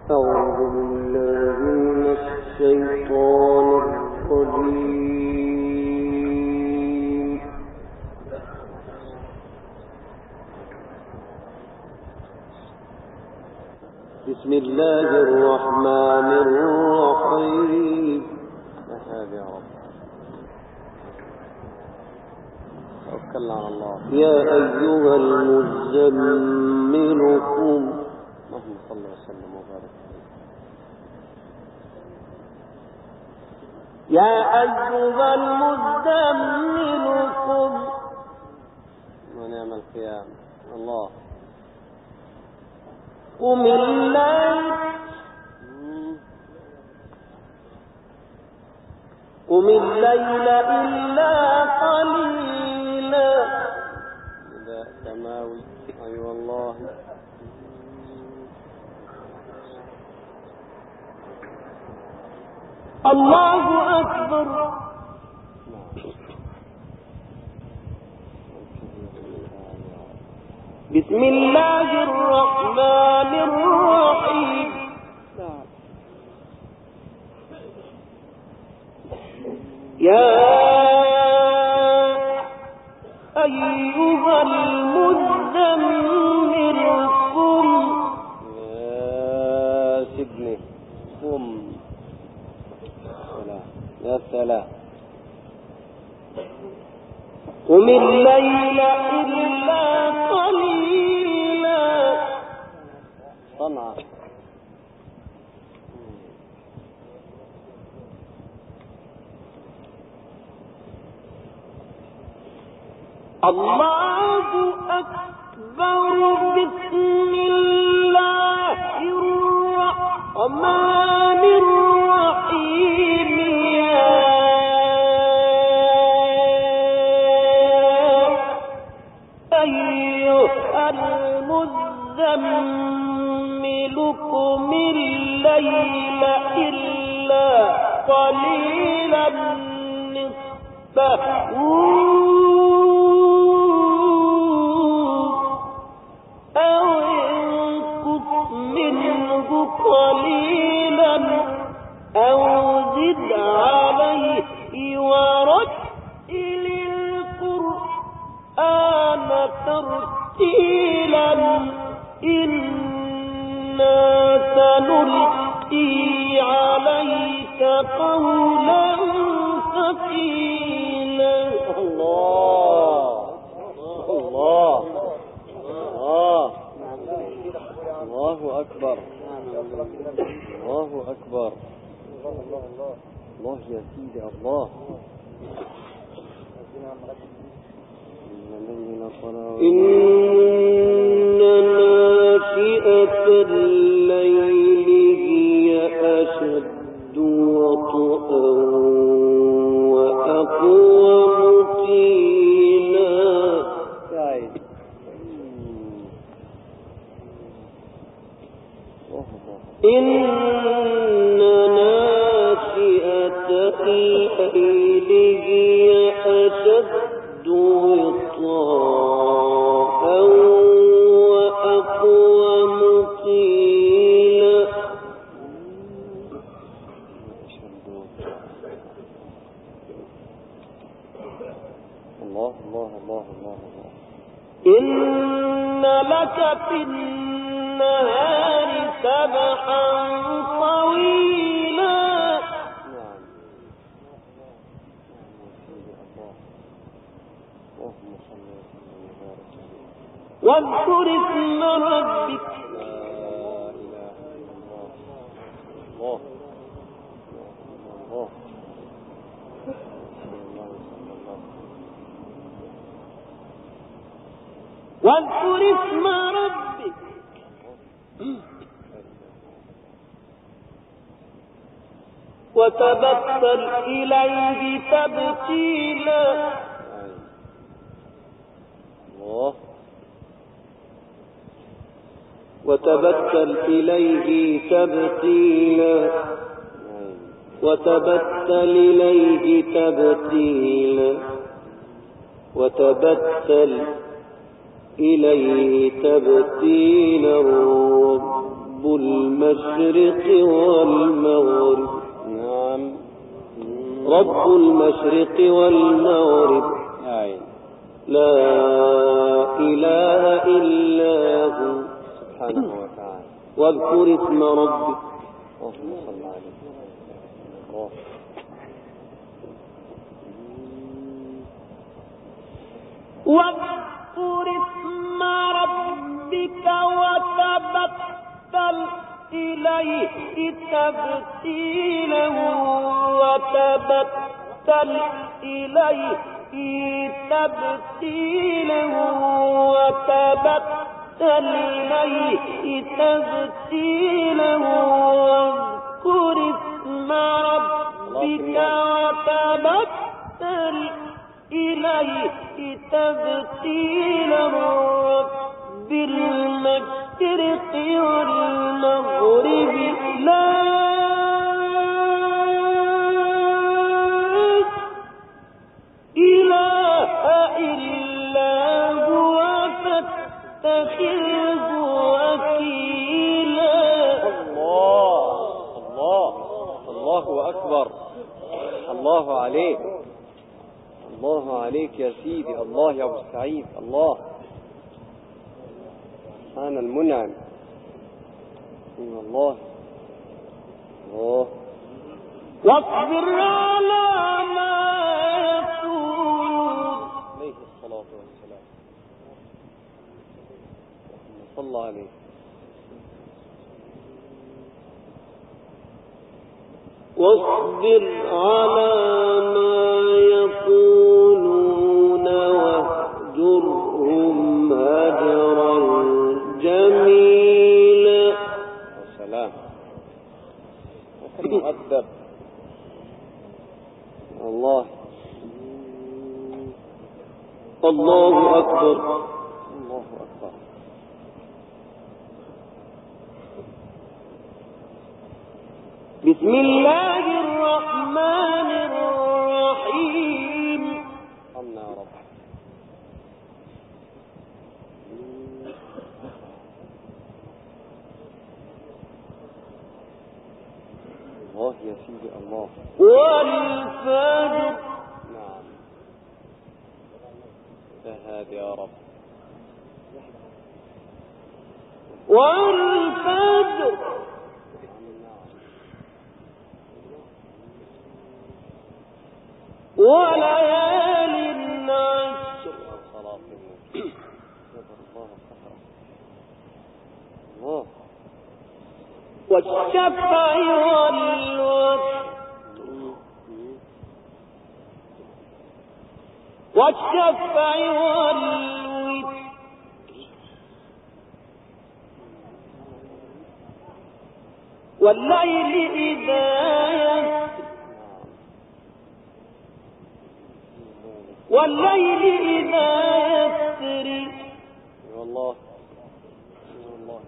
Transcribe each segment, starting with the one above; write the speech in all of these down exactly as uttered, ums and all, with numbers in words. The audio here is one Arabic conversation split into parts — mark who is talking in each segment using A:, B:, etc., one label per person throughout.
A: أعوذ بالله من الشيطان الرجيم. بسم الله الرحمن الرحيم. يا رب توكلنا على الله. يا أيها المزمل قم. اللهم صل وسلم وبارك. يا أيها المزمل قم ونعم القيام. الله قم الليل قم الليل إلا قليلا. نداء سماوي. أي أيوة والله. الله أكبر. بسم الله الرحمن الرحيم. يا أيها المزمل قم. يا سيدني قم. يا سلام. قم الليل إلا قليلا. صنعا. الله أكبر. بسم الله الرحمن الرحيم. يا أيها المزمل قم الليل إلا قليلا نصفه أو انقص منه قليلا أو زد عليه ورتل القرآن ترتيلا. إنا سنلقي عليك قولا ثقيلا. الله الله الله الله أكبر. الله أكبر. الله يا سيدي. الله إن ناشئة الليل هي أشد وطئا وأقوم قيلا. إن ناشئة الليل هي أشد وطئا وأقوم قيلا. الله الله الله الله الله. إن لك في النهار سبحا طويلا. واذكر اسم ربك. لا إله إلا الله. الله الله. واذكر اسم ربك وتبتل إليه تبتيلا. الله. وتبتل إليه تبتيلا. وتبتل إليه تبتيلا. وتبتل إليه تبتيلا. رب المشرقين المشرق والمغرب.
B: نعم.
A: رب المشرق والمغرب
B: أي.
A: لا إله إلا هو
B: سبحانه وتعالى.
A: واذكر اسم ربك.
B: اللهم صل عليه. الله.
A: واذكر اسم ربك وتبتل إليه تبتيلا وتبتل إليه تبتيلا وتبتل إليه تبتيلا واذكر اسم ربك وتبتل إليه تبتيلا رب المشرق والمغرب لا إله إلا هو فاتخذه وكيلا.
B: الله الله الله أكبر. الله عليك، الله عليك يا سيدي، الله يا أبو سعيد، الله سبحان المنعم. الله الله.
A: واصبر على ما يقولون.
B: عليه الصلاة والسلام. صلى عليه.
A: واصبر على ما يقولون واهجرهم هجرا جميلا.
B: والسلام. مؤدب. الله
A: الله أكبر.
B: الله أكبر.
A: بسم الله الرحمن الرحيم.
B: ارحمنا يا رب. الله يا سيدي، الله.
A: والفجر.
B: نعم. شهاد يا رب.
A: والفجر وليال عشر.
B: الله.
A: والشفع والوتر والشفع والوتر والليل إذا يسر والليل إذا يسر.
B: والله والله.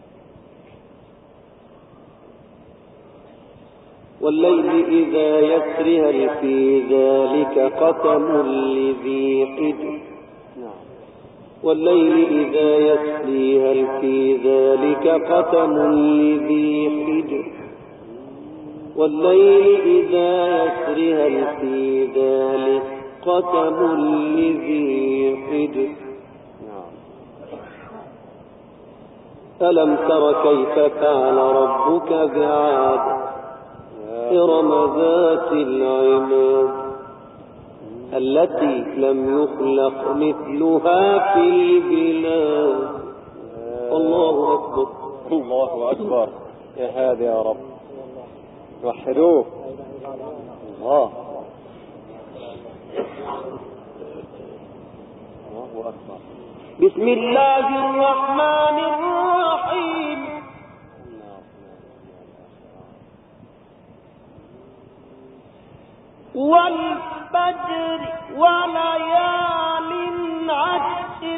A: والليل إذا يسر هل في ذلك قسم لذي حجر. والليل إذا يسري هل في ذلك قسم لذي حجر. والليل إذا يسري هل في ذلك قسم لذي حجر. ألم تر كيف فعل ربك بعاد إرم ذات العماد التي لم يخلق مثلها في البلاد. الله أكبر.
B: الله أكبر. يا هادي يا رب، وحدوه. الله الله أكبر.
A: بسم الله الرحمن الرحيم. والفجر وليال عشر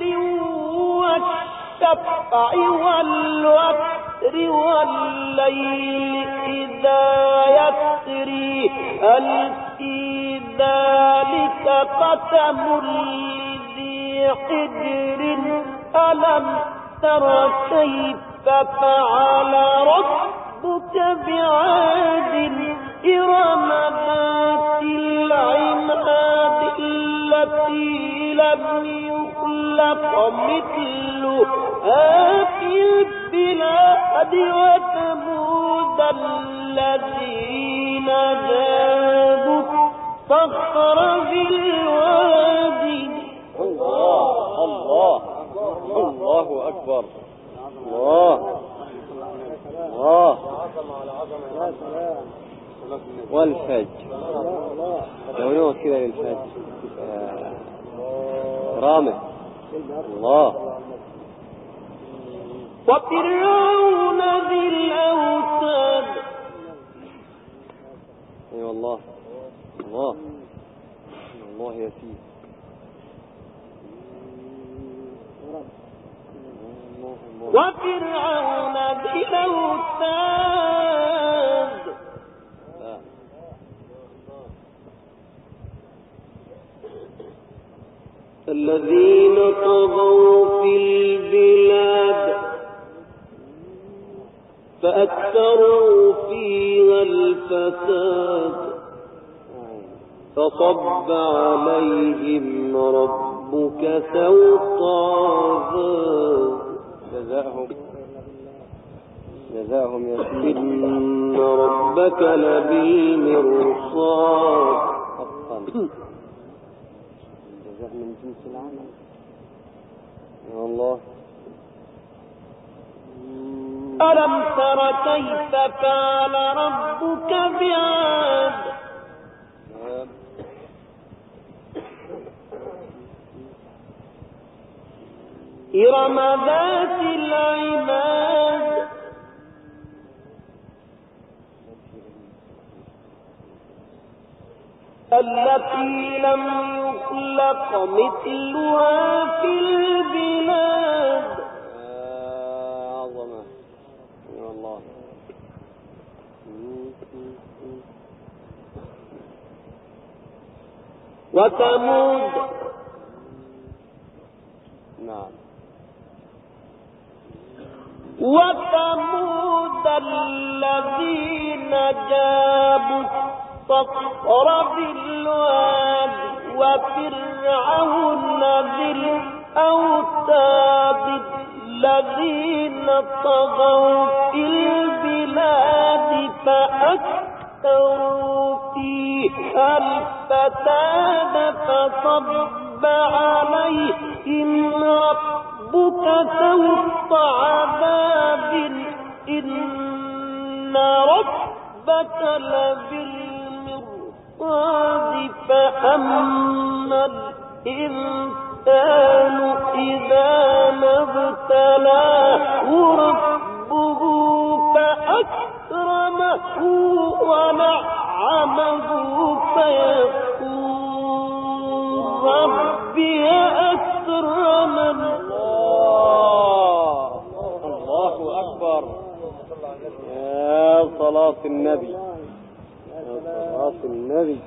A: والشفع والوتر والليل إذا يسري هل في ذلك قسم لذي حجر. ألم تر كيف فعل ربك يخلق مثلها في البلاد وثمود الذين جابوا الصخر بالوادي.
B: الله الله الله أكبر. الله الله والفجر لو نوع كده للفجر رامي. الله
A: وفرعون ذي الأوتاد.
B: اي والله الله الله يا سيدي.
A: وفرعون ذي الأوتاد. الذين طغوا في البلاد فأكثروا فيها الفساد فصب عليهم ربك سوط عذاب.
B: جزاهم جزاهم يا سيدي.
A: إن ربك لبالمرصاد.
B: جزاء من جنس العمل. يا الله.
A: ألم تر كيف فعل ربك بعاد. إرم ذات العماد التي لم يخلق مثلها في البلاد.
B: عظمة يا الله.
A: وثمود.
B: نعم.
A: وثمود الذين جابوا الصخر بالواد وفرعون ذي الأوتاد الذين طغوا في البلاد فأكثروا فيها الفساد فصب عليهم ربك سوط عذاب. إن ربك لبالمرصاد. فأما الإنسان إذا ما ابتلاه ربه فأكرمه ونعمه فيقول ربي أكرمن.
B: الله الله أكبر. يا صلاة النبي يا صلاة النبي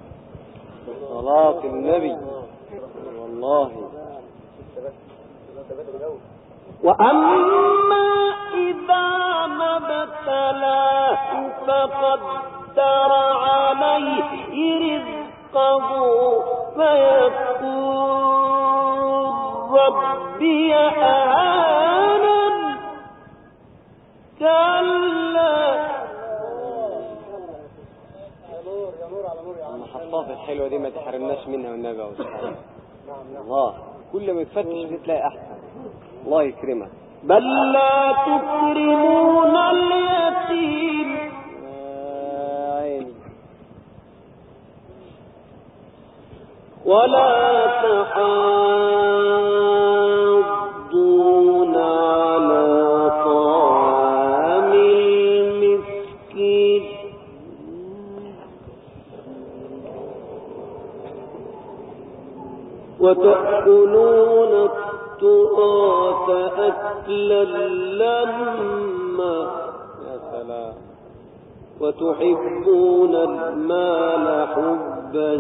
B: صلاة النبي والله.
A: وأما إذا ما ابتلاه فقدر عليه رزقه فيقول ربي أهانن. كلا.
B: المحطات الحلوة دي ما تحرمناش منها والنبي الله. كل ما يتفتش بتلاقي أحسن. الله يكرمك.
A: بل لا تكرمون اليتيم.
B: عيني.
A: ولا تحاضون على طعام المسكين. وتأكلون التراث أكلا لما.
B: يا سلام.
A: وتحبون المال حبا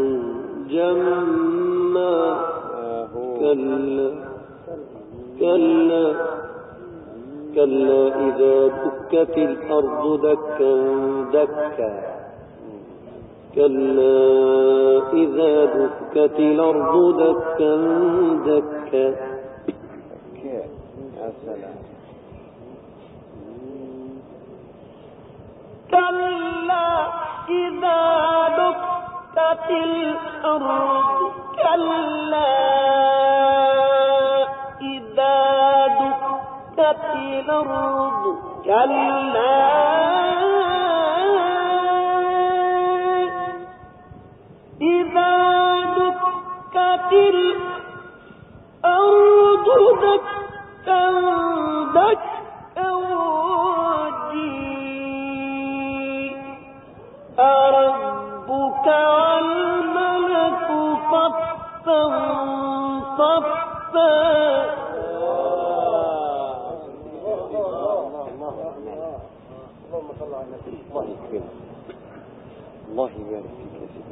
A: جما. كلا كلا كلا إذا دكت الأرض دكا دكا. كلا إذا دكت الأرض دكا دكا. دكا.
B: يا سلام.
A: كلا إذا دكت الأرض كلا إذا دكت الأرض كلا إذا دكت الأرض دكا دكا وجيء ربك والملك صفا صفا.
B: اللهم صل على النبي. الله يكرمك. الله يبارك فيك يا سيدي.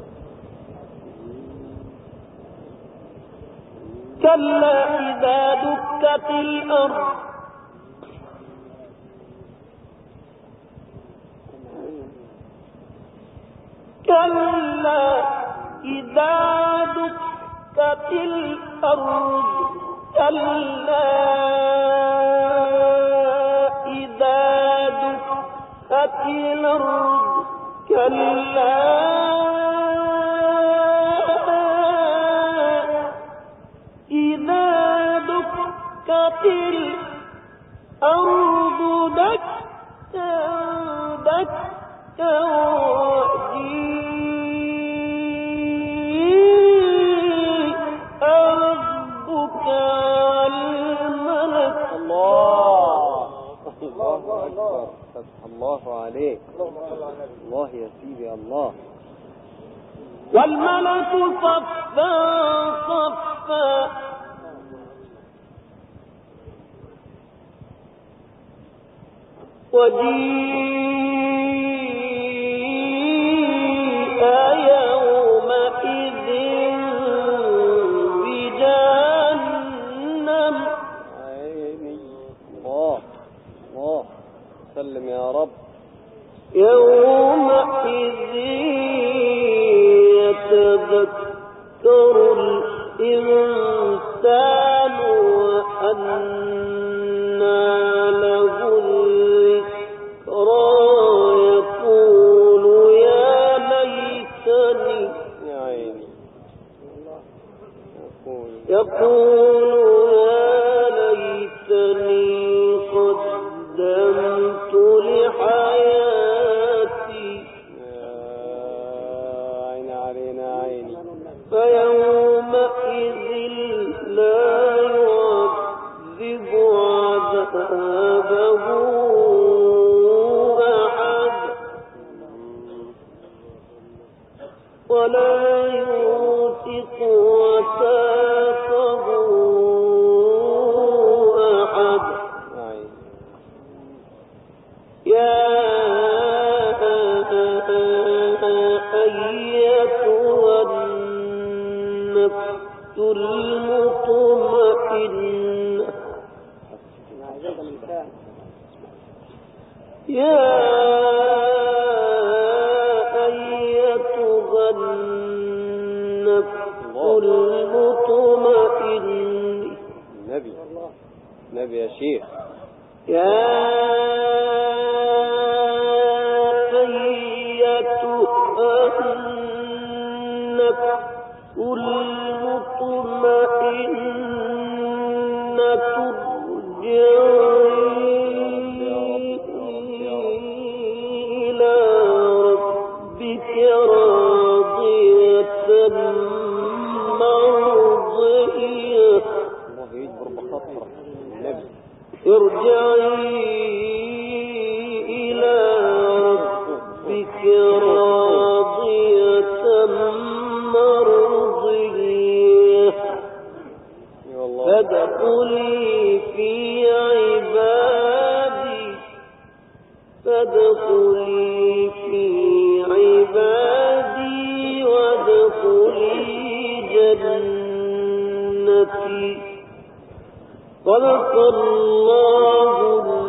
A: كلا إذا دكت الأرض كلا إذا دكت الأرض كلا إذا دكت الأرض كلا إذا دكت الأرض دكا دكا وجيء ربك والملك.
B: الله الله أكبر. فتح الله عليك. الله يا سيدي الله.
A: والملك صفا صفا وجيء يومئذ بجهنم.
B: عيني. الله الله. سلم يا رب.
A: يومئذ يتذكر الإنسان وأنى له الذكرى يقول يا ليتني
B: يا عيني. يقول
A: يقول يا ليتني قدمت لحياتي.
B: عين علينا عيني.
A: فيومئذ لا يعذب عذابه أحد ولا يوثق وثاقه أحد. يا أيتها النفس المطمئنة يا أيتها النفس المطمئنة.
B: نبي نبي يا شيخ.
A: يا أيتها النفس المطمئنة ارجعي إلى ربك راضية مرضية.
B: الله يجبر بخاطرك النبي.
A: ارجعي إلى ربك راضية مرضية فادخلي في عبادي فادخلي في عبادي وادخلي جنتي. صدق الله